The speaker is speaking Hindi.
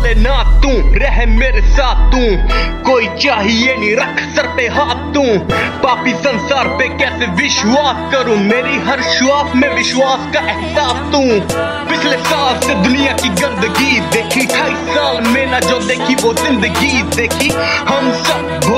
भोलेनाथ तू रह मेरे साथ तू, कोई चाहिए नहीं रख सर पे हाथ तू। पापी संसार पे कैसे विश्वास करूं, मेरी हर श्वास में विश्वास का एहसास तू। पिछले साल से दुनिया की गंदगी देखी, 28 साल में ना जो देखी वो जिंदगी देखी। हम सब